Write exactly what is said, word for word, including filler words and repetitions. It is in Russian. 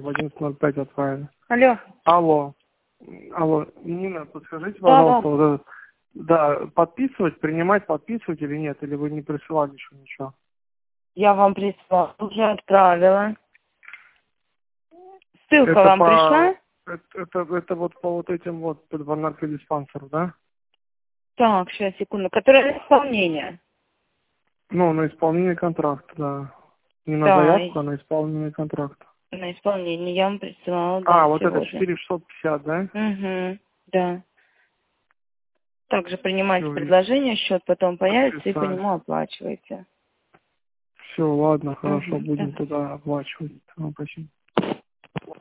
в одиннадцать ноль пять отправили. Алло. Алло. Алло, Нина, подскажите, Да, пожалуйста, да. вот этот, да, подписывать, принимать, подписывать или нет? Или вы не присылали еще ничего? Я вам прислала, уже отправила. Ссылка Это вам по... пришла? Это, это, это вот по вот этим вот под наркодиспансеру, да? Так, сейчас, секунду. Которая на исполнение. Ну, на исполнение контракта, да. Не на Да, заявку, а на исполнение контракта. на исполнение я вам присылала, А, да, вот это сегодня. четыре шестьсот пятьдесят, да? Угу, да. Также принимайте Все, предложение, счет потом появится и по подписали. нему оплачиваете. Все, ладно, хорошо, Угу, будем давай. туда оплачивать. Ну, спасибо.